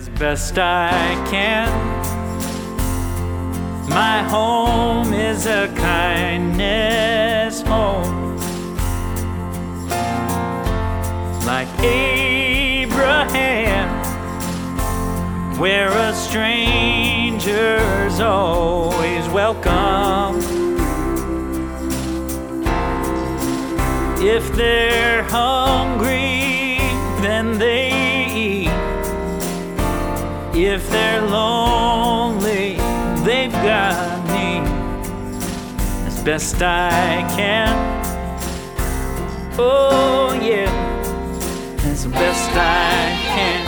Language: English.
as best I can. My home is a kindness home, like Abraham, where a stranger's always welcome. If they're hungry, then they eat. If they're lonely, they've got me, as best I can. Oh yeah, as best I can.